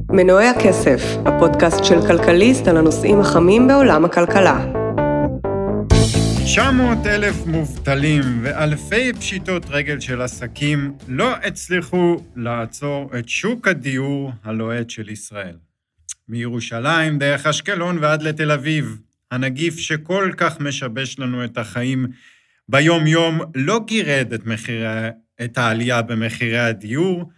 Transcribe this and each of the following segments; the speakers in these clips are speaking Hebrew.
מנועי הכסף, הפודקאסט של כלכליסט על הנושאים החמים בעולם הכלכלה. 900,000 מובטלים ואלפי פשיטות רגל של עסקים לא הצליחו לעצור את שוק הדיור הלוהט של ישראל. מירושלים דרך אשקלון ועד לתל אביב, הנגיף שכל כך משבש לנו את החיים ביום יום לא גירד את העלייה במחירי הדיור,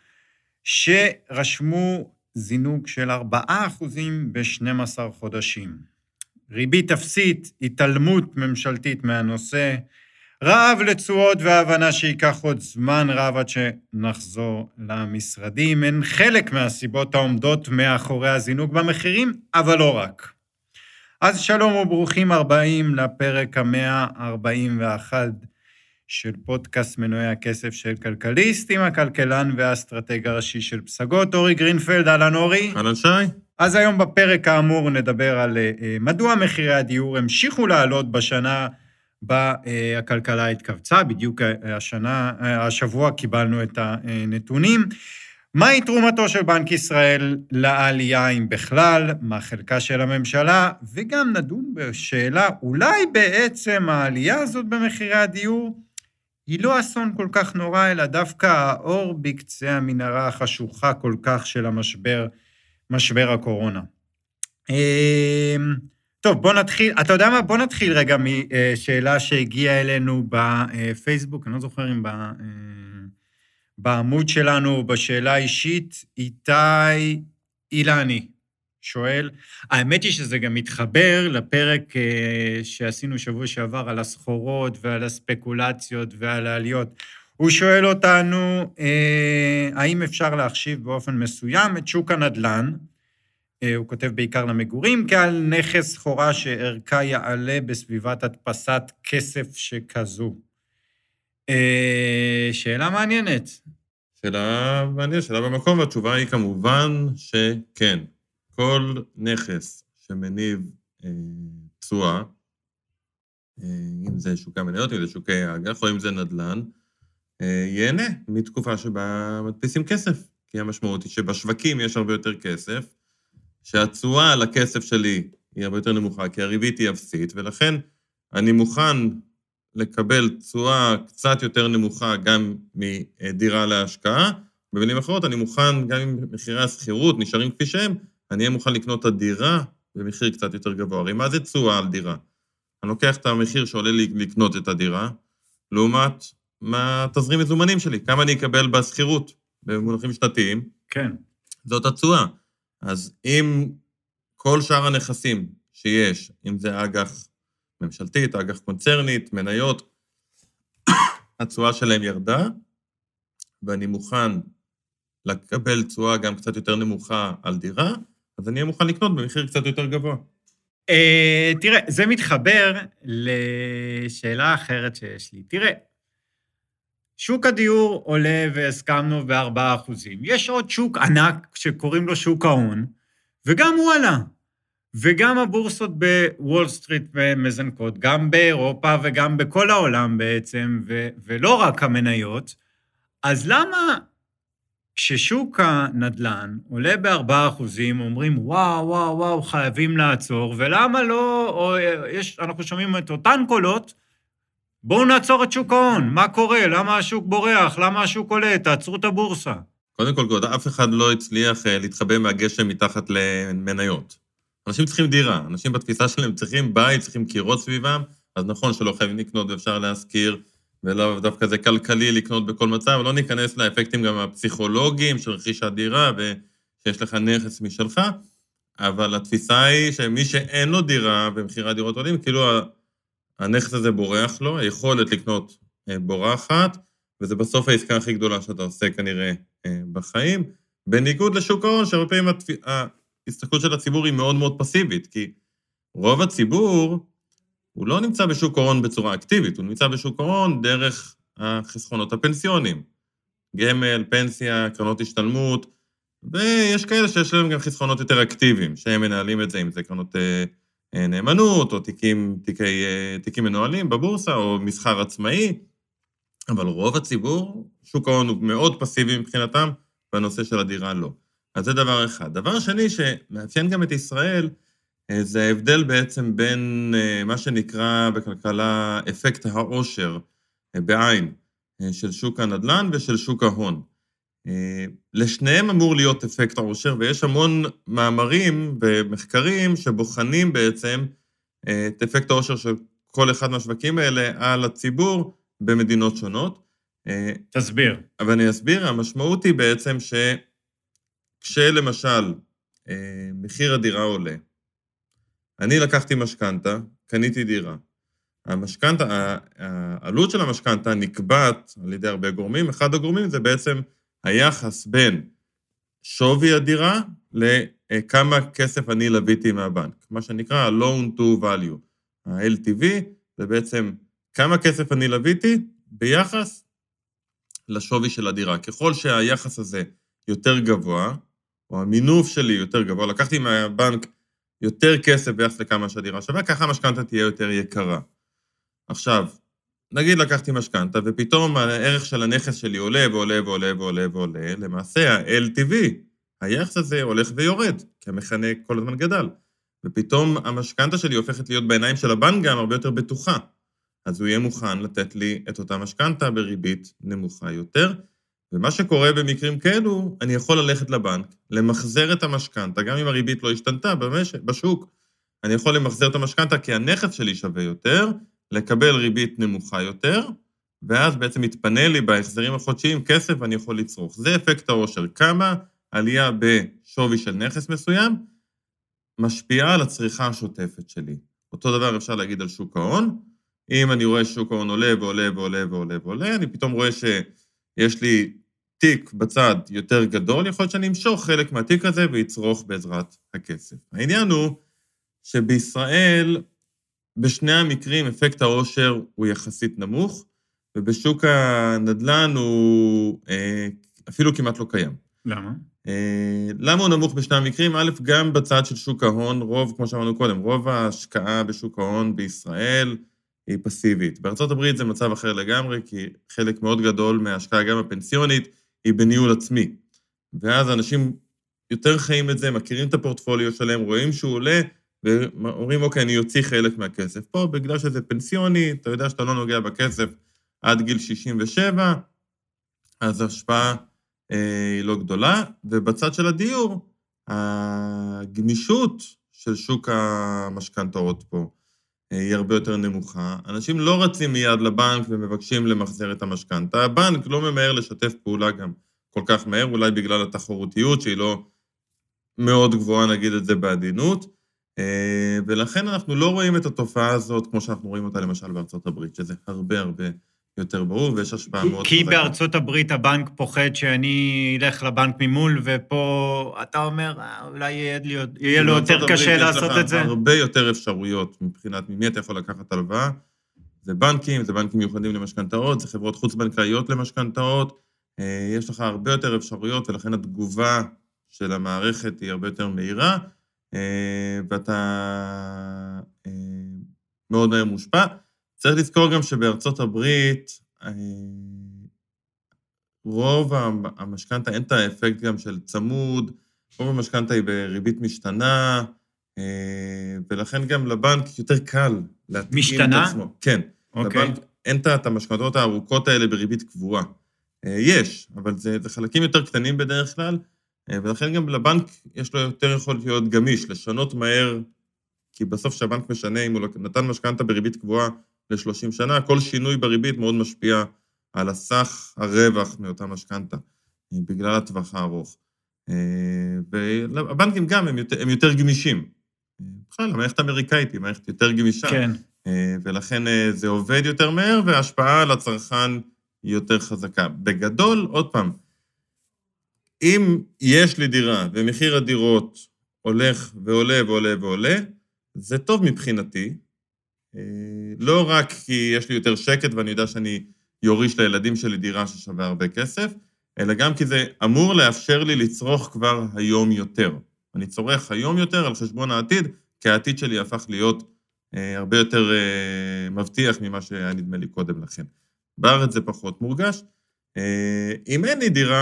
שרשמו זינוק של 4% ב-12 חודשים. ריבית אפסית, התעלמות ממשלתית מהנושא, רעב לתשואות והבנה שיקח עוד זמן רב עד שנחזור למשרדים, הן חלק מהסיבות העומדות מאחורי הזינוק במחירים, אבל לא רק. אז שלום וברוכים הבאים לפרק 141 של פודקאסט מנועי הכסף של כלכליסט, עם הכלכלן והאסטרטג הראשי של פסגות, אורי גרינפלד. אהלן אורי. אהלן שי. אז היום בפרק האמור נדבר על מדוע מחירי הדיור המשיכו לעלות בשנה בה הכלכלה התכווצה, בדיוק השבוע קיבלנו את הנתונים, מהי תרומתו של בנק ישראל לעלייה אם בכלל, מה חלקה של הממשלה, וגם נדון בשאלה, אולי בעצם העלייה הזאת במחירי הדיור, היא לא אסון כל כך נורא, אלא דווקא האור בקצה המנהרה החשוכה כל כך של משבר הקורונה. טוב, בוא נתחיל, אתה יודע מה? בוא נתחיל רגע משאלה שהגיעה אלינו בפייסבוק, אני לא זוכר אם בעמוד שלנו, בשאלה אישית, איתי אילני שואל, האמת היא שזה גם מתחבר לפרק שעשינו שבוע שעבר על הסחורות ועל הספקולציות ועל העליות. הוא שואל אותנו, האם אפשר להחשיב באופן מסוים את שוק הנדל"ן, הוא כותב בעיקר למגורים, כעל נכס סחורה שערכה יעלה בסביבת הדפסת כסף שכזו. שאלה מעניינת. שאלה מעניינת, שאלה במקום, והתשובה היא כמובן שכן. כל נכס שמניב תשואה, אם זה שוקי המניות, אם זה שוקי האג"ח, או אם זה נדל"ן, ייהנה מתקופה שבה מדפיסים כסף. כי המשמעות היא שבשווקים יש הרבה יותר כסף, שהתשואה על הכסף שלי היא הרבה יותר נמוכה, כי הריבית היא אפסית, ולכן אני מוכן לקבל תשואה קצת יותר נמוכה גם מדירה להשקעה, במילים אחרות אני מוכן, גם אם מחירי השכירות נשארים כפי שהם, אני אהיה מוכן לקנות את הדירה במחיר קצת יותר גבוה. הרי מה זה תשואה על דירה? אני לוקח את המחיר שעולה לי לקנות את הדירה, לעומת מה תזרים מזומנים שלי, כמה אני אקבל בשכירות, במונחים שנתיים. כן. זאת התשואה. אז אם כל שאר הנכסים שיש, אם זה אג"ח ממשלתית, אג"ח קונצרנית, מניות, התשואה שלהם ירדה, ואני מוכן לקבל תשואה גם קצת יותר נמוכה על דירה, אז אני אהיה מוכן לקנות במחיר קצת יותר גבוה. תראה, זה מתחבר לשאלה אחרת שיש לי. תראה, שוק הדיור עולה והסכמנו ב4%. יש עוד שוק ענק שקוראים לו שוק ההון, וגם הוא עלה. וגם הבורסות בוול סטריט מזנקות, גם באירופה וגם בכל העולם בעצם, ולא רק המניות. אז למה כששוק הנדל"ן עולה ב4%, אומרים וואו, וואו, וואו, חייבים לעצור, ולמה לא, אנחנו שומעים את אותן קולות, בואו נעצור את שוק ההון, מה קורה? למה השוק בורח? למה השוק עולה? תעצרו את הבורסה. קודם כל, אף אחד לא הצליח להתחבא מהגשם מתחת למניות. אנשים צריכים דירה, אנשים בתפיסה שלהם צריכים בית, צריכים קירות סביבם, אז נכון שלא חייבים לקנות ואפשר להזכיר, ולא דווקא זה כלכלי לקנות בכל מצב, ולא ניכנס לאפקטים גם הפסיכולוגיים של רכישת דירה, ושיש לך נכס משלך, אבל התפיסה היא שמי שאין לו דירה במחירי הדירות עולים, כאילו הנכס הזה בורח לו, היכולת לקנות בורחת, וזה בסוף העסקה הכי גדולה שאתה עושה כנראה בחיים, בניגוד לשוק ההון, שהרבה פעמים ההסתכלות של הציבור היא מאוד מאוד פסיבית, כי רוב הציבור הוא לא נמצא בשוק ההון בצורה אקטיבית, הוא נמצא בשוק ההון דרך החסכונות הפנסיונים, גמל, פנסיה, קרנות השתלמות, ויש כאלה שיש להם גם חסכונות יותר אקטיביים, שהם מנהלים את זה, אם זה קרנות נאמנות, או תיקים מנוהלים בבורסה, או מסחר עצמאי, אבל רוב הציבור, שוק ההון הוא מאוד פסיבי מבחינתם, והנושא של הדירה לא. אז זה דבר אחד. דבר שני שמאפיין גם את ישראל, זה ההבדל בעצם בין מה שנקרא בכלכלה אפקט העושר בעין של שוק הנדל"ן ושל שוק ההון. לשניהם אמור להיות אפקט העושר, ויש המון מאמרים ומחקרים שבוחנים בעצם את אפקט העושר של כל אחד מהשווקים האלה על הציבור במדינות שונות. תסביר. אבל אני אסביר, המשמעות היא בעצם כשלמשל מחיר הדירה עולה, אני לקחתי משכנתה, קניתי דירה. העלות של המשכנתה נקבעת על ידי הרבה גורמים, אחד הגורמים זה בעצם היחס בין שווי הדירה לכמה כסף אני לביתי מהבנק, מה שנקרא loan to value. ה-LTV זה בעצם כמה כסף אני לביתי ביחס לשווי של הדירה. ככל שהיחס הזה יותר גבוה, או המינוף שלי יותר גבוה, לקחתי מהבנק יותר כסף ביחס לכמה שהדירה שווה, ככה המשכנתה תהיה יותר יקרה. עכשיו, נגיד לקחתי משכנתה, ופתאום הערך של הנכס שלי עולה ועולה ועולה ועולה ועולה, למעשה ה-LTV, היחס הזה הולך ויורד, כי המכנה כל הזמן גדל. ופתאום המשכנתה שלי הופכת להיות בעיניים של הבנק גם הרבה יותר בטוחה. אז הוא יהיה מוכן לתת לי את אותה משכנתה בריבית נמוכה יותר, ומה שקורה במקרים כאלו, אני יכול ללכת לבנק, למחזר את המשכנתה, גם אם הריבית לא השתנתה בשוק, אני יכול למחזר את המשכנתה כי הנכס שלי שווה יותר, לקבל ריבית נמוכה יותר, ואז בעצם מתפנה לי בהחזרים החודשיים כסף ואני יכול לצרוך. זה אפקט העושר. כמה עלייה בשווי של נכס מסוים, משפיעה על הצריכה השוטפת שלי. אותו דבר אפשר להגיד על שוק ההון. אם אני רואה ששוק ההון עולה ועולה ועולה ועולה ועולה, אני פתאום רואה שיש לי תיק בצד יותר גדול, יכול להיות שאני אמשוך חלק מהתיק הזה ויצרוך בעזרת הכסף. העניין הוא שבישראל, בשני המקרים, אפקט העושר הוא יחסית נמוך, ובשוק הנדל"ן הוא אפילו כמעט לא קיים. למה? למה הוא נמוך בשני המקרים? א', גם בצד של שוק ההון, כמו שאמרנו קודם, רוב ההשקעה בשוק ההון בישראל היא פסיבית. בארצות הברית זה מצב אחר לגמרי, כי חלק מאוד גדול מההשקעה גם הפנסיונית היא בניהול עצמי. ואז אנשים יותר חיים את זה, מכירים את הפורטפוליו שלהם, רואים שהוא עולה, ואומרים, אוקיי, אני יוציא חלק מהכסף. פה, בגלל שזה פנסיוני, אתה יודע שאתה לא נוגע בכסף עד גיל 67, אז ההשפעה היא לא גדולה, ובצד של הדיור, הגמישות של שוק המשכנתאות פה היא הרבה יותר נמוכה. אנשים לא רצים מיד לבנק ומבקשים למחזר את המשכנתה. הבנק לא ממהר לשתף פעולה גם כל כך מהר, אולי בגלל התחרותיות שהיא לא מאוד גבוהה, נגיד את זה בעדינות, ולכן אנחנו לא רואים את התופעה הזאת כמו שאנחנו רואים אותה למשל בארצות הברית, שזה הרבה הרבה יותר ברור, ויש השפעה מאוד כי בארצות הברית הבנק פוחד שאני אלך לבנק ממול, ופה אתה אומר, אולי יהיה לו יותר קשה לעשות את זה. יש לך הרבה יותר אפשרויות מבחינת ממי אתה יכול לקחת הלוואה, זה בנקים מיוחדים למשכנתאות, זה חברות חוץ-בנקאיות למשכנתאות, יש לך הרבה יותר אפשרויות, ולכן התגובה של המערכת היא הרבה יותר מהירה, ואתה מאוד מהר מושפע. צריך לזכור גם שבארצות הברית, רוב המשכנתה, אין את האפקט גם של צמוד, רוב המשכנתה היא בריבית משתנה, ולכן גם לבנק יותר קל להתאים את עצמו. משתנה? כן. אוקיי. לבנק אין את המשכנתות הארוכות האלה בריבית קבועה. יש, אבל זה חלקים יותר קטנים בדרך כלל, ולכן גם לבנק יש לו יותר יכול להיות גמיש, לשנות מהר, כי בסוף שהבנק משנה, אם הוא נתן משכנתה בריבית קבועה ל-30 שנה, כל שינוי בריבית מאוד משפיע על הסך הרווח מאותה משכנתה, בגלל הטווח הארוך. והבנקים גם הם יותר גמישים. בכלל, המערכת האמריקאית היא מערכת יותר גמישה. כן. ולכן זה עובד יותר מהר, וההשפעה על הצרכן היא יותר חזקה. בגדול, עוד פעם, אם יש לי דירה ומחיר הדירות הולך ועולה ועולה ועולה, זה טוב מבחינתי, לא רק כי יש לי יותר שקט ואני יודע שאני יוריש לילדים שלי דירה ששווה הרבה כסף, אלא גם כי זה אמור לאפשר לי לצרוך כבר היום יותר. אני צורך היום יותר על חשבון העתיד, כי העתיד שלי הפך להיות הרבה יותר מבטיח ממה שהיה נדמה לי קודם לכן. בארץ זה פחות מורגש. אם אין לי דירה,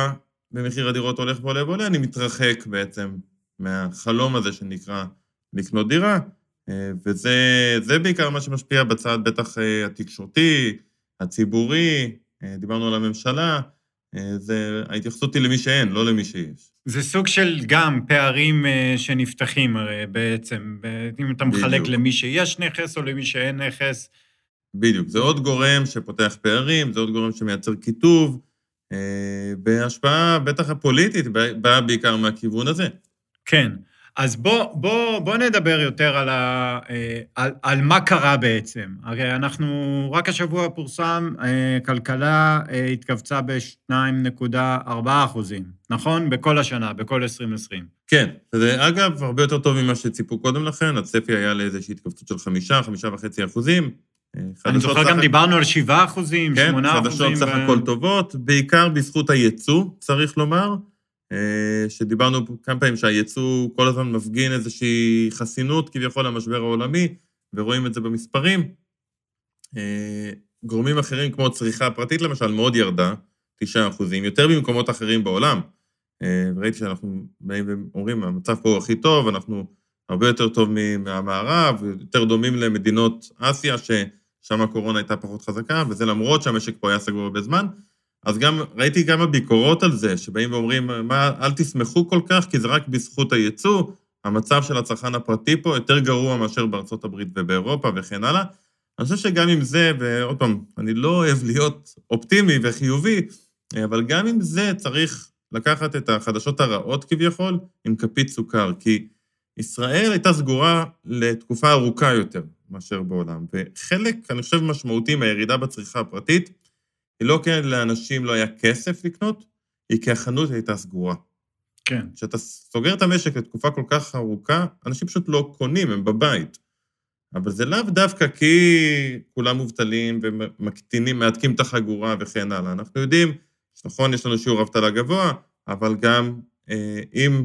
ומחיר הדירות הולך ועולה ועולה, אני מתרחק בעצם מהחלום הזה שנקרא לקנות דירה, וזה בעיקר מה שמשפיע בצד בטח התקשורתי, הציבורי, דיברנו על הממשלה, ההתייחסות היא למי שאין, לא למי שיש. זה סוג של גם פערים שנפתחים הרי בעצם, אם אתה מחלק למי שיש נכס או למי שאין נכס. בדיוק, זה עוד גורם שפותח פערים, זה עוד גורם שמייצר כיתוב, בהשפעה בטח הפוליטית, באה בעיקר מהכיוון הזה. כן, אז בוא נדבר יותר על מה קרה בעצם. הרי אנחנו, רק השבוע פורסם, כלכלה התכווצה ב-2.4%, נכון? בכל השנה, בכל 2020. כן, זה אגב הרבה יותר טוב ממה שציפו קודם לכן, הצפי היה לאיזושהי התכווצות של 5.5%. אני זוכר גם דיברנו על 7%, 8%. כן, חדשות סך הכל טובות, בעיקר בזכות הייצוא, צריך לומר, שדיברנו כמה פעמים שהייצוא כל הזמן מפגין איזושהי חסינות כביכול למשבר העולמי, ורואים את זה במספרים. גורמים אחרים כמו צריכה הפרטית למשל מאוד ירדה, 9%, יותר במקומות אחרים בעולם. ראיתי שאנחנו אומרים, המצב פה הכי טוב, אנחנו הרבה יותר טוב מהמערב, יותר דומים למדינות אסיה, ששם הקורונה הייתה פחות חזקה, וזה למרות שהמשק פה היה סגור הרבה זמן. אז גם ראיתי כמה ביקורות על זה, שבאים ואומרים, אל תשמחו כל כך, כי זה רק בזכות הייצוא, המצב של הצרכן הפרטי פה יותר גרוע מאשר בארצות הברית ובאירופה וכן הלאה. אני חושב שגם עם זה, ועוד פעם, אני לא אוהב להיות אופטימי וחיובי, אבל גם עם זה צריך לקחת את החדשות הרעות כביכול, עם כפית סוכר, כי ישראל הייתה סגורה לתקופה ארוכה יותר מאשר בעולם, וחלק, אני חושב, משמעותי מהירידה בצריכה הפרטית, היא לא כי לאנשים לא היה כסף לקנות, היא כי החנות הייתה סגורה. כן. כשאתה סוגר את המשק לתקופה כל כך ארוכה, אנשים פשוט לא קונים, הם בבית. אבל זה לאו דווקא כי כולם מובטלים ומקטינים, מעתקים את החגורה וכן הלאה. אנחנו יודעים, נכון, יש לנו שיעור אבטלה גבוה, אבל גם עם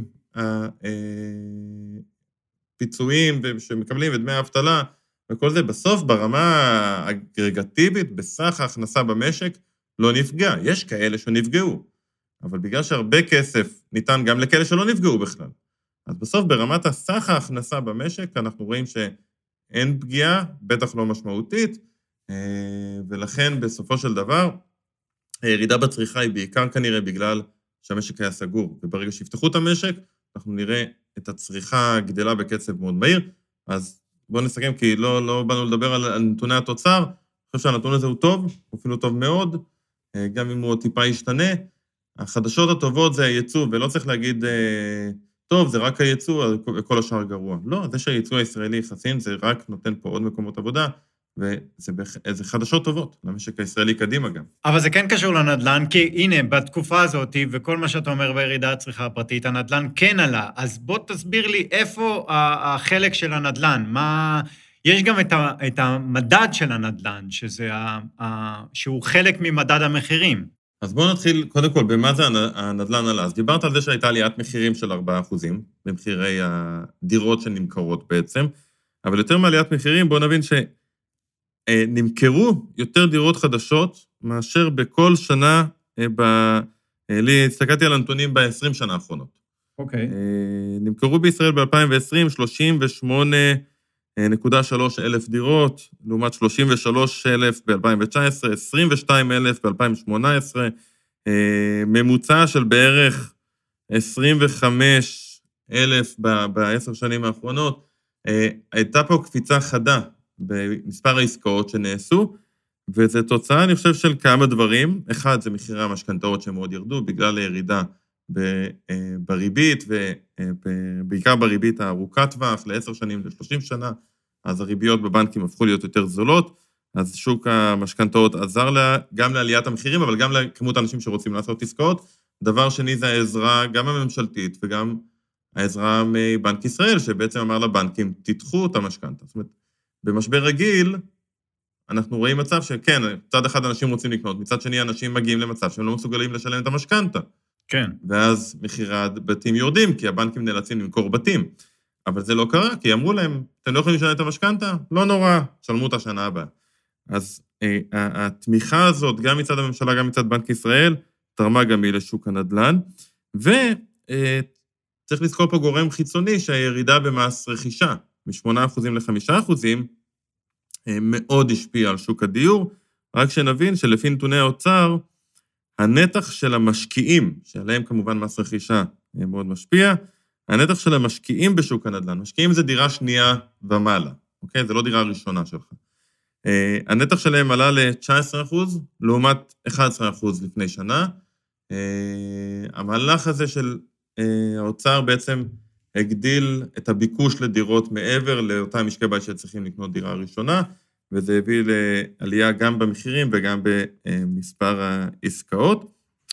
הפיצויים שמקבלים את דמי האבטלה, וכל זה בסוף ברמה האגרגטיבית, בסך ההכנסה במשק, לא נפגע. יש כאלה שנפגעו, אבל בגלל שהרבה כסף ניתן גם לכאלה שלא נפגעו בכלל. אז בסוף ברמת הסך ההכנסה במשק, אנחנו רואים שאין פגיעה, בטח לא משמעותית, ולכן בסופו של דבר, הירידה בצריכה היא בעיקר כנראה בגלל שהמשק היה סגור, וברגע שיפתחו את המשק, אנחנו נראה את הצריכה גדלה בקצב מאוד מהיר, אז בואו נסכם, כי לא באנו לדבר על נתוני התוצר, אני חושב שהנתון הזה הוא טוב, הוא אפילו טוב מאוד, גם אם הוא טיפה ישתנה. החדשות הטובות זה הייצוא, ולא צריך להגיד, טוב, זה רק הייצוא, וכל השאר גרוע. לא, זה שהייצוא הישראלי חסין, זה רק נותן פה עוד מקומות עבודה, וזה חדשות טובות, למשק הישראלי קדימה גם. אבל זה כן קשור לנדל"ן, כי הנה, בתקופה הזאת, וכל מה שאתה אומר בירידה הצריכה הפרטית, הנדל"ן כן עלה, אז בוא תסביר לי איפה החלק של הנדל"ן, יש גם את המדד של הנדל"ן, שהוא חלק ממדד המחירים. אז בואו נתחיל קודם כל, במה זה הנדל"ן עלה? אז דיברת על זה שהייתה עליית מחירים של 4% במחירי הדירות שנמכרות בעצם, אבל יותר מעליית מחירים, בואו נבין נמכרו יותר דירות חדשות מאשר בכל שנה, הסתכלתי על הנתונים ב-20 שנה האחרונות. אוקיי. נמכרו בישראל ב-2020 38.3 אלף דירות, לעומת 33,000 ב-2019, 22,000 ב-2018, ממוצע של בערך 25,000 ב-10 שנים האחרונות. הייתה פה קפיצה חדה במספר העסקאות שנעשו, וזה תוצאה, אני חושב, של כמה דברים. אחד, זה מחירי המשכנתאות שמאוד ירדו, בגלל הירידה בריבית, ובעיקר בריבית הארוכת טווח, ל10 שנים, ל30 שנה, אז הריביות בבנקים הפכו להיות יותר זולות, אז שוק המשכנתאות עזר גם לעליית המחירים, אבל גם לכמות האנשים שרוצים לעשות עסקאות. דבר שני, זה העזרה גם הממשלתית, וגם העזרה מבנק ישראל, שבעצם אמר לבנקים, תדחו את המשכנתה. זאת אומרת, במשבר רגיל, אנחנו רואים מצב שכן, מצד אחד אנשים רוצים לקנות, מצד שני אנשים מגיעים למצב שהם לא מסוגלים לשלם את המשכנתה. כן. ואז מחירי הבתים יורדים, כי הבנקים נאלצים למכור בתים. אבל זה לא קרה, כי אמרו להם, אתם לא יכולים לשלם את המשכנתה? לא נורא, שלמו את השנה הבאה. אז התמיכה הזאת, גם מצד הממשלה, גם מצד בנק ישראל, תרמה גם היא לשוק הנדל"ן, וצריך לזכור פה גורם חיצוני שהירידה במס רכישה, מ8% ל5%, מאוד השפיע על שוק הדיור, רק שנבין שלפי נתוני האוצר, הנתח של המשקיעים, שעליהם כמובן מס רכישה מאוד משפיע, הנתח של המשקיעים בשוק הנדל"ן, משקיעים זה דירה שנייה ומעלה, אוקיי? זה לא דירה הראשונה שלך. הנתח שלהם עלה ל-19%, לעומת 11% לפני שנה. המהלך הזה של האוצר בעצם הגדיל את הביקוש לדירות מעבר לאותם משקי בית שצריכים לקנות דירה ראשונה, וזה הביא לעלייה גם במחירים וגם במספר העסקאות.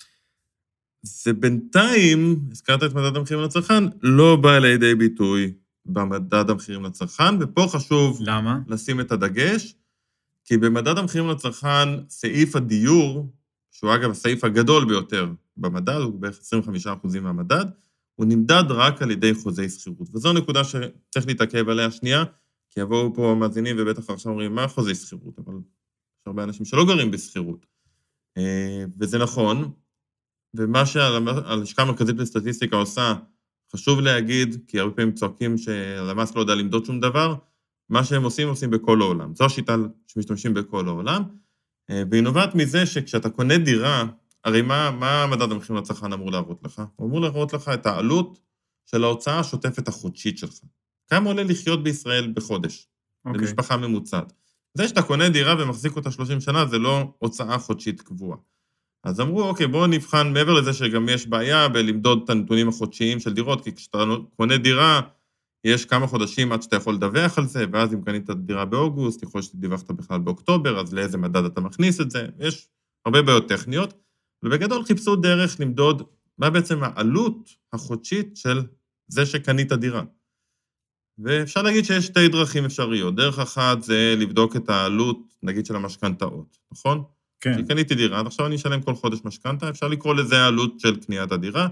זה בינתיים, הזכרת את מדד המחירים לצרכן, לא בא לידי ביטוי במדד המחירים לצרכן, ופה חשוב לשים את הדגש, כי במדד המחירים לצרכן, סעיף הדיור, שהוא אגב הסעיף הגדול ביותר במדד, הוא בערך 25% מהמדד, הוא נמדד רק על ידי חוזי שכירות. וזו נקודה שצריך להתעכב עליה שנייה, כי יבואו פה מאזינים ובטח עכשיו אומרים, מה חוזי שכירות? אבל יש הרבה אנשים שלא גרים בשכירות. וזה נכון, ומה שהלשכה המרכזית לסטטיסטיקה עושה, חשוב להגיד, כי הרבה פעמים צועקים שהלמ"ס לא יודע למדוד שום דבר, מה שהם עושים בכל העולם. זו השיטה שמשתמשים בכל העולם, והיא נובעת מזה שכשאתה קונה דירה, הרי מה מדד המחירים לצרכן אמור להראות לך? הוא אמור להראות לך את העלות של ההוצאה השוטפת החודשית שלך. כמה עולה לחיות בישראל בחודש, למשפחה ממוצעת. זה שאתה קונה דירה ומחזיק אותה 30 שנה, זה לא הוצאה חודשית קבועה. אז אמרו, אוקיי, בואו נבחן מעבר לזה שגם יש בעיה בלמדוד את הנתונים החודשיים של דירות, כי כשאתה קונה דירה, יש כמה חודשים עד שאתה יכול לדווח על זה, ואז אם קנית דירה באוגוסט, יכול שתדיווחת בכלל באוקטובר, אז לאיזה מדד אתה מכניס את זה, יש הרבה בעיות טכניות, ובגדול חיפשו דרך למדוד מה בעצם העלות החודשית של זה שקנית דירה. ואפשר להגיד שיש שתי דרכים אפשריות. דרך אחת זה לבדוק את העלות, נגיד, של המשכנתאות, נכון? כן. כי קניתי דירה, עד עכשיו אני אשלם כל חודש משכנתה, אפשר לקרוא לזה העלות של קניית הדירה.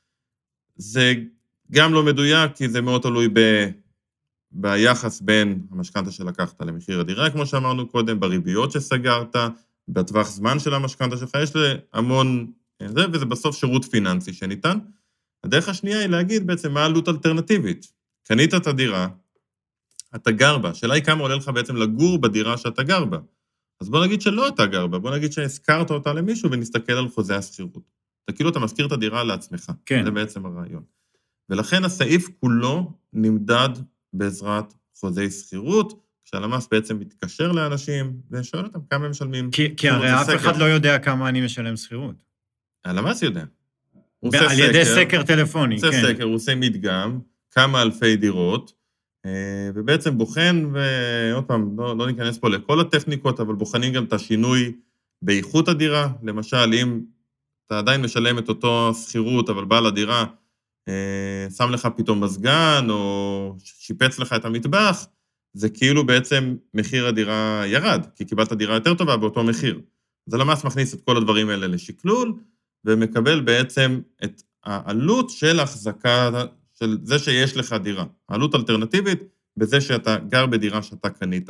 זה גם לא מדויק, כי זה מאוד תלוי ביחס בין המשכנתה שלקחת למחיר הדירה, כמו שאמרנו קודם, בריביות שסגרת, בטווח זמן של המשכנתה שלך, יש להמון, וזה בסוף שירות פיננסי שניתן. הדרך השנייה היא להגיד בעצם מה העלות אלטרנטיבית. קנית את הדירה, אתה גר בה, השאלה היא כמה עולה לך בעצם לגור בדירה שאתה גר בה. אז בוא נגיד שלא אתה גר בה, בוא נגיד שהזכרת אותה למישהו ונסתכל על חוזה השכירות. אתה כאילו אתה מזכיר את הדירה לעצמך, כן. זה בעצם הרעיון. ולכן הסעיף כולו נמדד בעזרת חוזי שכירות, כשהלמ"ס בעצם מתקשר לאנשים ושואל אותם כמה הם משלמים. כי הרי אף אחד לא יודע כמה אני משלם שכירות. הלמ"ס יודע. על ידי סקר טלפוני, כן. הוא עושה סקר, הוא עושה מדגם, כמה אלפי דירות, ובעצם בוחן, ועוד פעם, לא ניכנס פה לכל הטכניקות, אבל בוחנים גם את השינוי באיכות הדירה. למשל, אם אתה עדיין משלם את אותו שכירות, אבל בעל הדירה שם לך פתאום מזגן, או שיפץ לך את המטבח, זה כאילו בעצם מחיר הדירה ירד, כי קיבלת דירה יותר טובה באותו מחיר. אז הלמ"ס מכניס את כל הדברים האלה לשקלול, ומקבל בעצם את העלות של החזקה, של זה שיש לך דירה. העלות אלטרנטיבית בזה שאתה גר בדירה שאתה קנית.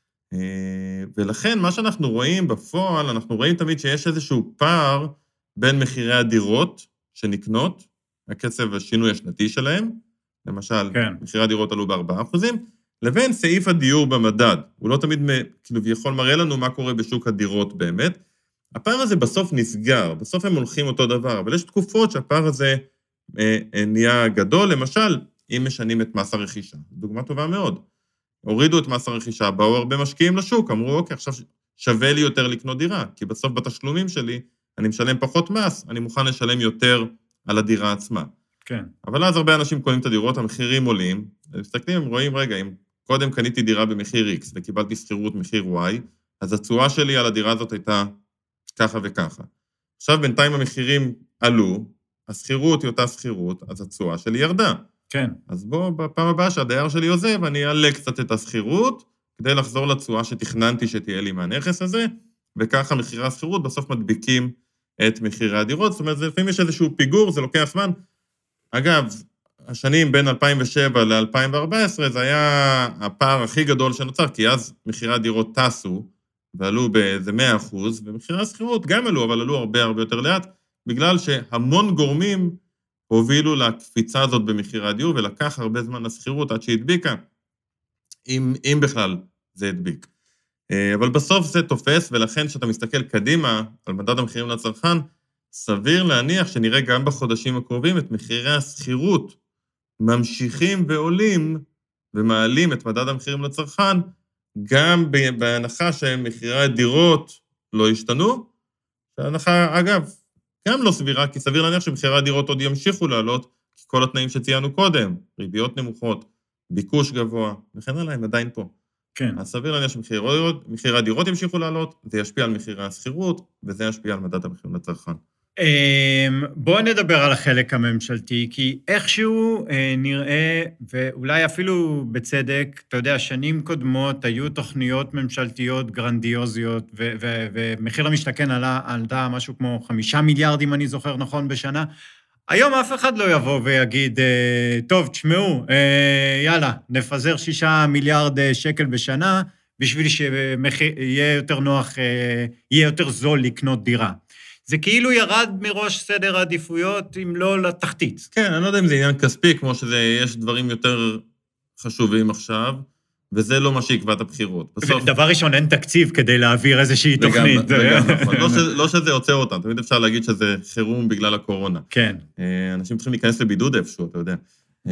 ולכן מה שאנחנו רואים בפועל, אנחנו רואים תמיד שיש איזשהו פער בין מחירי הדירות שנקנות, הקצב השינוי השנתי שלהם, למשל, כן. מחירי הדירות עלו ב4%, לבין סעיף הדיור במדד. הוא לא תמיד יכול מראה לנו מה קורה בשוק הדירות באמת. הפער הזה בסוף נסגר, בסוף הם הולכים אותו דבר, אבל יש תקופות שהפער הזה נהיה גדול, למשל, אם משנים את מס הרכישה. דוגמה טובה מאוד. הורידו את מס הרכישה, באו הרבה משקיעים לשוק, אמרו, אוקיי, עכשיו שווה לי יותר לקנות דירה, כי בסוף בתשלומים שלי אני משלם פחות מס, אני מוכן לשלם יותר על הדירה עצמה. כן. אבל אז הרבה אנשים קונים את הדירות, המחירים עולים, מסתכלים, הם רואים, רגע, אם קודם קניתי דירה במחיר X וקיבלתי שכירות מחיר Y, אז התשואה שלי על הדירה הזאת הייתה ככה וככה. עכשיו בינתיים המחירים עלו, השכירות היא אותה שכירות, אז התשואה שלי ירדה. כן. אז בוא, בפעם הבאה שהדייר שלי עוזב, אני אעלה קצת את השכירות, כדי לחזור לתשואה שתכננתי שתהיה לי מהנכס הזה, וככה מחירי השכירות בסוף מדביקים את מחירי הדירות, זאת אומרת, לפעמים יש איזשהו פיגור, זה לוקח זמן. אגב, השנים בין 2007 ל-2014, זה היה הפער הכי גדול שנוצר, כי אז מחירי הדירות טסו, ועלו באיזה 100%, ומחירי השכירות גם עלו, אבל עלו הרבה הרבה יותר לאט, בגלל שהמון גורמים הובילו לקפיצה הזאת במחירי הדיור, ולקח הרבה זמן לסחירות עד שהדביקה, אם בכלל זה הדביק. אבל בסוף זה תופס, ולכן כשאתה מסתכל קדימה על מדד המחירים לצרכן, סביר להניח שנראה גם בחודשים הקרובים את מחירי הסחירות ממשיכים ועולים, ומעלים את מדד המחירים לצרכן, גם בהנחה שמחירי הדירות לא השתנו, שההנחה, אגב, גם לא סבירה, כי סביר להניח שמחירי הדירות עוד ימשיכו לעלות, כי כל התנאים שציינו קודם, ריביות נמוכות, ביקוש גבוה, וכן הלאה, הם עדיין פה. כן. אז סביר להניח שמחירי הדירות ימשיכו לעלות, זה ישפיע על מחירי הסחירות, וזה ישפיע על מדד המחירים לצרכן. בואו נדבר על החלק הממשלתי, כי איכשהו נראה, ואולי אפילו בצדק, אתה יודע, שנים קודמות היו תוכניות ממשלתיות גרנדיוזיות, ומחיר למשתכן עלתה משהו כמו 5 מיליארד, אם אני זוכר נכון, בשנה. היום אף אחד לא יבוא ויגיד, טוב, תשמעו, יאללה, נפזר 6 מיליארד שקל בשנה, בשביל שיהיה יותר נוח, יהיה יותר זול לקנות דירה. זה כאילו ירד מראש סדר העדיפויות, אם לא לתחתית. כן, אני לא יודע אם זה עניין כספי, כמו שיש דברים יותר חשובים עכשיו, וזה לא מה שיקבע את הבחירות. דבר ראשון, אין תקציב כדי להעביר איזושהי תוכנית. נכון, לא שזה עוצר אותם, תמיד אפשר להגיד שזה חירום בגלל הקורונה. כן. אנשים צריכים להיכנס לבידוד איפשהו, אתה יודע.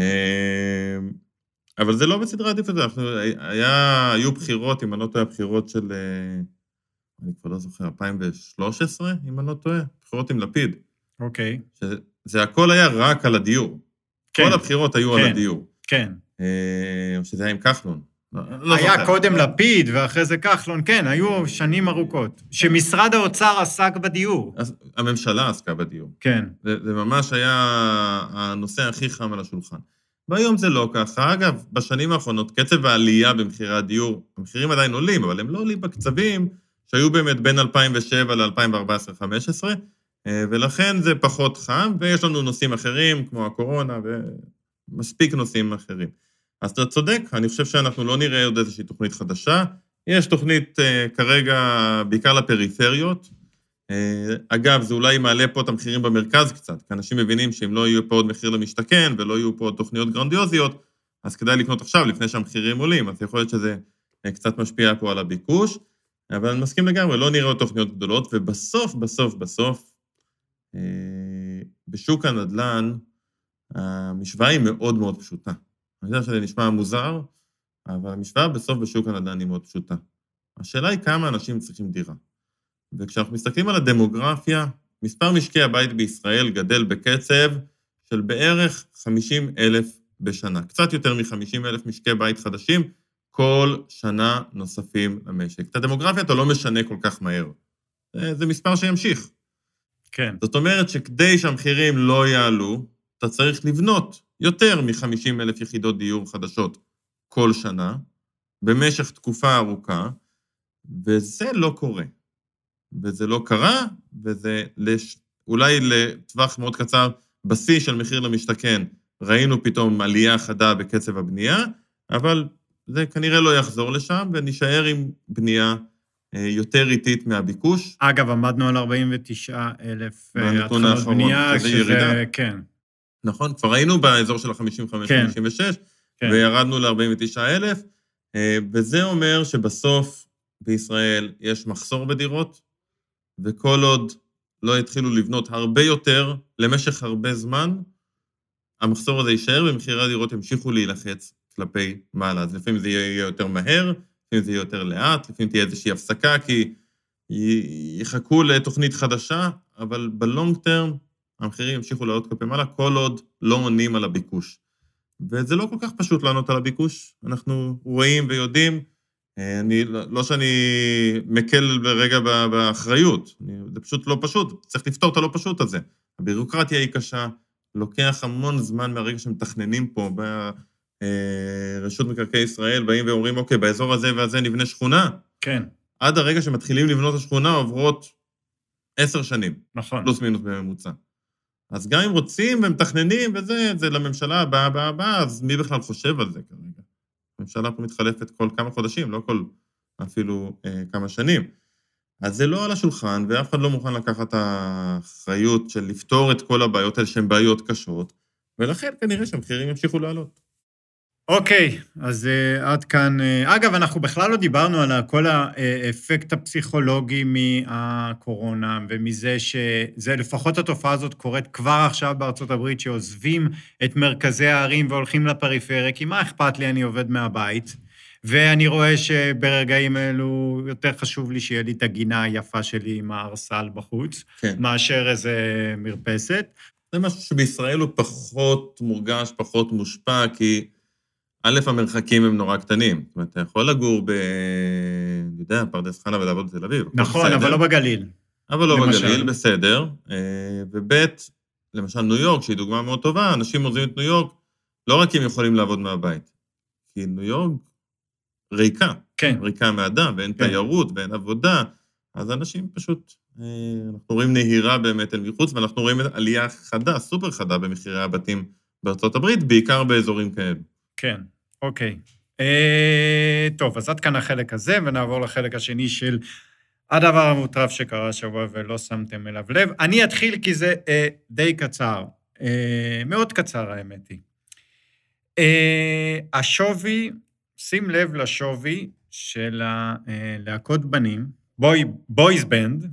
אבל זה לא בסדרי העדיפויות, היו בחירות, אם אני לא טועה, בחירות של... אני כבר לא זוכר, 2013, אם אני לא טועה, בחירות עם לפיד. אוקיי. זה הכל היה רק על הדיור. כן. כל הבחירות היו על הדיור. כן. או שזה היה עם כחלון. היה קודם לפיד, ואחרי זה כחלון, כן, היו שנים ארוכות. שמשרד האוצר עסק בדיור. הממשלה עסקה בדיור. כן. זה ממש היה הנושא הכי חם על השולחן. והיום זה לא ככה. אגב, בשנים האחרונות, קצב העלייה במחירי הדיור, המחירים עדיין עולים, אבל הם לא עולים בקצבים, שהיו באמת בין 2007 ל-2014-2015, ולכן זה פחות חם, ויש לנו נושאים אחרים, כמו הקורונה, ומספיק נושאים אחרים. אז אתה צודק, אני חושב שאנחנו לא נראה עוד איזושהי תוכנית חדשה, יש תוכנית כרגע בעיקר לפריפריות, אגב, זה אולי מעלה פה את המחירים במרכז קצת, כי אנשים מבינים שאם לא יהיו פה עוד מחיר למשתכן, ולא יהיו פה עוד תוכניות גרנדיוזיות, אז כדאי לקנות עכשיו, לפני שהמחירים עולים, אז יכול להיות שזה קצת משפיע פה על הביקוש, אבל אני מסכים לגמרי, לא נראה עוד תוכניות גדולות, ובסוף, בשוק הנדל"ן, המשוואה היא מאוד מאוד פשוטה. אני יודע שזה נשמע מוזר, אבל המשוואה בסוף בשוק הנדל"ן היא מאוד פשוטה. השאלה היא כמה אנשים צריכים דירה. וכשאנחנו מסתכלים על הדמוגרפיה, מספר משקי הבית בישראל גדל בקצב של בערך 50,000 בשנה. קצת יותר מ-50,000 משקי בית חדשים, כל שנה נוספים למשק. את הדמוגרפיה אתה לא משנה כל כך מהר. זה מספר שימשיך. כן. זאת אומרת שכדי שהמחירים לא יעלו, אתה צריך לבנות יותר מ-50,000 יחידות דיור חדשות כל שנה, במשך תקופה ארוכה, וזה לא קורה. וזה לא קרה, וזה אולי לטווח מאוד קצר, בשיא של מחיר למשתכן, ראינו פתאום עלייה חדה בקצב הבנייה, אבל זה כנראה לא יחזור לשם, ונשאר עם בנייה יותר איטית מהביקוש. אגב, עמדנו על 49,000 התחלות בנייה, שזה כן. נכון, כבר היינו באזור של ה-55-56, וירדנו ל-49,000, וזה אומר שבסוף בישראל יש מחסור בדירות, וכל עוד לא התחילו לבנות הרבה יותר, למשך הרבה זמן, המחסור הזה יישאר, ומחירי הדירות ימשיכו להילחץ כלפי מעלה. אז לפעמים זה יהיה יותר מהר, לפעמים זה יהיה יותר לאט, לפעמים תהיה איזושהי הפסקה, כי יחכו לתוכנית חדשה, אבל בלונג טרם, המחירים ימשיכו לעלות כלפי מעלה, כל עוד לא עונים על הביקוש. וזה לא כל כך פשוט לענות על הביקוש, אנחנו רואים ויודעים, לא שאני מקל ברגע באחריות, זה פשוט לא פשוט, צריך לפתור את הלא פשוט הזה. הבירוקרטיה היא קשה, לוקח המון זמן מהרגע שמתכננים פה, ברשות מקרקעי ישראל, באים ואומרים, אוקיי, באזור הזה והזה נבנה שכונה. כן. עד הרגע שמתחילים לבנות השכונה, עוברות 10 שנים. נכון. פלוס מינוס בממוצע. אז גם אם רוצים ומתכננים וזה, זה לממשלה הבאה, אז מי בכלל חושב על זה כרגע? הממשלה פה מתחלפת כל כמה חודשים, לא כל אפילו כמה שנים. אז זה לא על השולחן, ואף אחד לא מוכן לקחת את האחריות של לפתור את כל הבעיות האלה שהן בעיות קשות, ולכן כנראה שהמחירים ימשיכו לעלות. אוקיי, אז עד כאן. אגב, אנחנו בכלל לא דיברנו על כל האפקט הפסיכולוגי מהקורונה, ומזה שזה, לפחות התופעה הזאת קורית כבר עכשיו בארצות הברית, שעוזבים את מרכזי הערים והולכים לפריפריה, כי מה אכפת לי, אני עובד מהבית, ואני רואה שברגעים האלו יותר חשוב לי שיהיה לי את הגינה היפה שלי עם הארסל בחוץ, כן. מאשר איזה מרפסת. זה משהו שבישראל הוא פחות מורגש, פחות מושפע, כי א', המרחקים הם נורא קטנים. זאת אומרת, אתה יכול לגור אני יודע, פרדס חנה ולעבוד בתל אביב. נכון, אבל לא בגליל. אבל לא למשל. בגליל, בסדר. וב', למשל ניו יורק, שהיא דוגמה מאוד טובה, אנשים עוזבים את ניו יורק, לא רק כי הם יכולים לעבוד מהבית, כי ניו יורק ריקה. כן. ריקה מאדם, ואין כן. תיירות, ואין עבודה, אז אנשים פשוט, אנחנו רואים נהירה באמת אל מחוץ, ואנחנו רואים עלייה חדה, סופר חדה במחירי הבתים בארצות הברית, בעיקר באזורים כאלו. כן, אוקיי. טוב, אז עד כאן החלק הזה, ונעבור לחלק השני של הדבר המוטרף שקרה השבוע ולא שמתם אליו לב. אני אתחיל כי זה די קצר, מאוד קצר האמת היא. השווי, שים לב לשווי של להקות בנים, בויז בנד,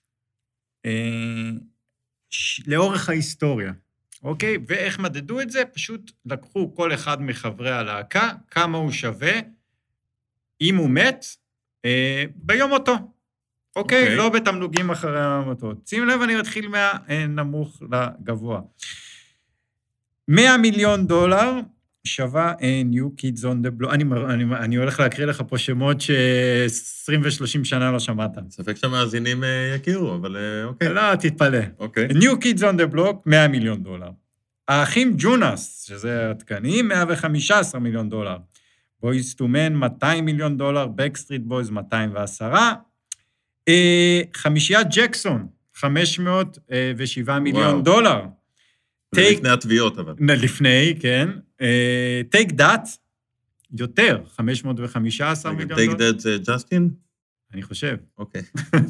לאורך ההיסטוריה. אוקיי? ואיך מדדו את זה? פשוט לקחו כל אחד מחברי הלהקה, כמה הוא שווה, אם הוא מת, ביום מותו. אוקיי? לא בתמלוגים אחרי המותות. שים לב, אני מתחיל מהנמוך לגבוה. $100 מיליון שווה New Kids on the Block. אני הולך להקריא לך פה שמות ש20 ו-30 שנה לא שמעת. ספק שהמאזינים יכירו, אבל אוקיי. לא, תתפלא. אוקיי. New Kids on the Block, $100 מיליון. האחים ג'ונס, שזה התקנים, $115 מיליון. Boys to Men, $200 מיליון, Backstreet Boys, 210. חמישיית ג'קסון, $507 מיליון. לפני התביעות, אבל. לפני, כן. Take That, יותר, $515 מיליון. Take That זה ג'סטין? אני חושב. אוקיי.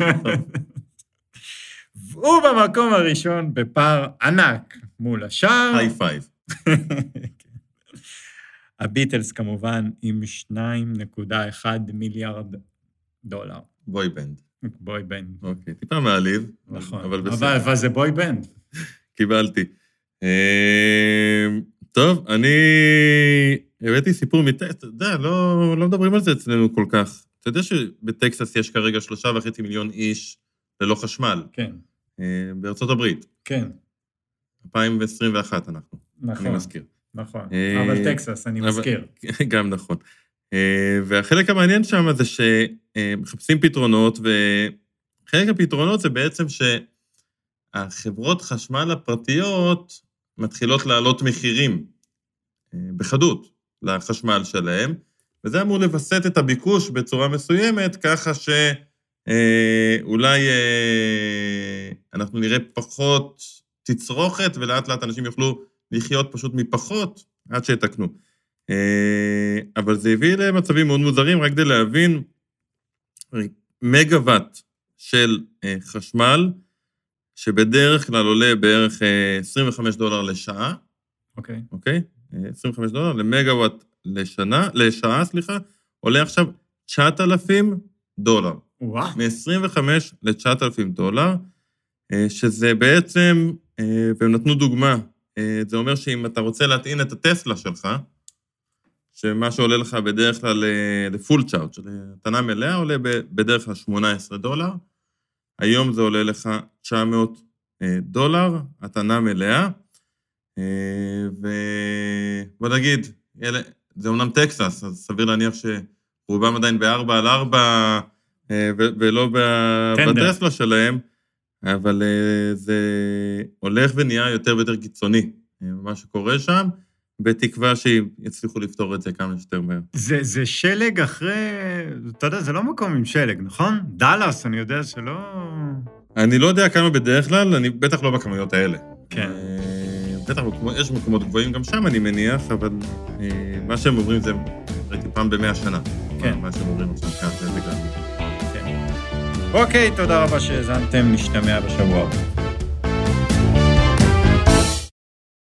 והוא במקום הראשון בפער ענק מול השאר. היי פייב. הביטלס כמובן עם $2.1 מיליארד. בוי בנד. בוי בנד. אוקיי, טיפה מעליב. נכון. אבל בסדר. אבל זה בוי בנד. קיבלתי. טוב, אני הבאתי סיפור מטקסס, אתה יודע, לא מדברים על זה אצלנו כל כך. אתה יודע שבטקסס יש כרגע 3.5 מיליון איש ללא חשמל. כן. בארצות הברית. כן. 2021 אנחנו. נכון. אני מזכיר. נכון. אבל טקסס, אני מזכיר. גם נכון. והחלק המעניין שם זה שמחפשים פתרונות, וחלק הפתרונות זה בעצם שהחברות חשמל הפרטיות מתחילות לעלות מחירים בחדות לחשמל שלהם, וזה אמור לבסט את הביקוש בצורה מסוימת, ככה שאולי אנחנו נראה פחות תצרוכת, ולאט לאט אנשים יוכלו לחיות פשוט מפחות עד שיתקנו. אבל זה הביא למצבים מאוד מוזרים, רק כדי להבין, מגוואט של חשמל, שבדרך כלל עולה בערך $25 לשעה, אוקיי? $25 למגוואט לשעה, עולה עכשיו $9,000. וואו. מ-25 ל-$9,000, שזה בעצם, והם נתנו דוגמה, זה אומר שאם אתה רוצה להטעין את הטסלה שלך, שמה שעולה לך בדרך כלל לפול צ'ארג', הטענה מלאה עולה בדרך כלל $18, היום זה עולה לך $900, הטענה מלאה, ובוא נגיד, זה אומנם טקסס, אז סביר להניח שרובם עדיין ב4x4, ולא בטסלה שלהם, אבל זה הולך ונהיה יותר ויותר קיצוני, מה שקורה שם, בתקווה שיצליחו לפתור את זה כמה שיותר מהר. זה שלג אחרי, אתה יודע, זה לא מקום עם שלג, נכון? דלס, אני יודע שלא... אני לא יודע כמה בדרך כלל, אני בטח לא בכמויות האלה. כן. בטח, יש מקומות גבוהים גם שם, אני מניח, אבל מה שהם עוברים זה, ראיתי פעם ב100 שנה. כן. מה שהם עוברים עכשיו כאן, זה בגלל. כן. אוקיי, תודה רבה שהאזנתם, נשתמע בשבוע הבא.